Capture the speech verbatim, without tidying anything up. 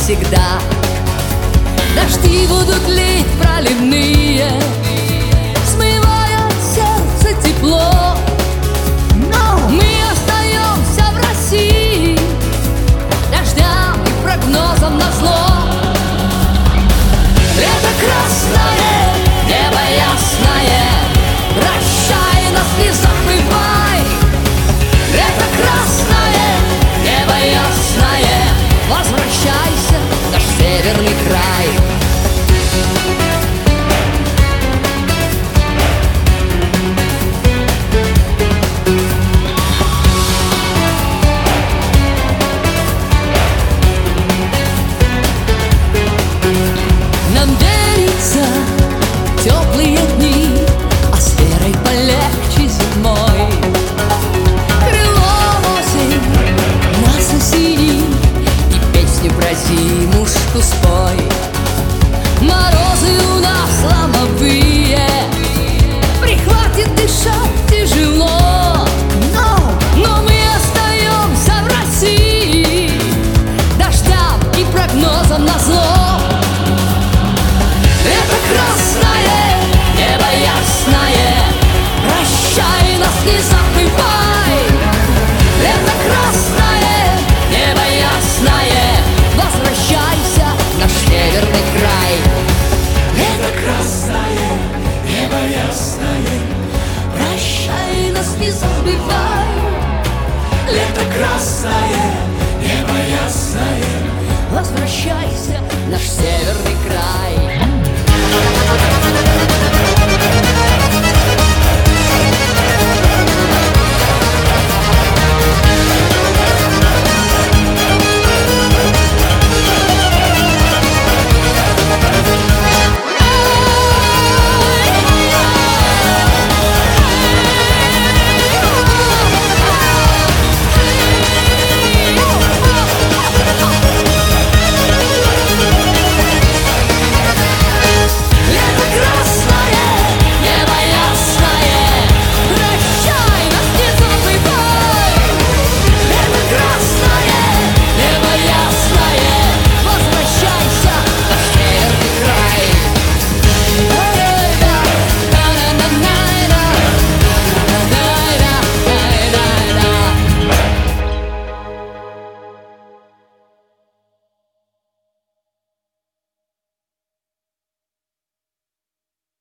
навсегда. Дожди будут лить проливные, смывая от сердца тепло. Но мы остаемся в России, дождям и прогнозам назло. Лето красное, небо ясное, прощай, нас не забывай. Лето красное, небо ясное, возвращайся в наш северный край. Нам верится теплые дни, а с верой полегче зимой. Крылом осень нас осенит, и песню про зимушку спой. Морозы у нас ломовые, прихватит дышать тяжело. Но, но мы остаемся в России, дождям и прогнозам назло. Это красное, небо ясное, прощай, нас не забывай. Это красное, небо ясное, возвращайся в наш северный край. Это красное, небо ясное, прощай, нас не забывай. Лето красное, небо ясное, возвращайся в наш северный край.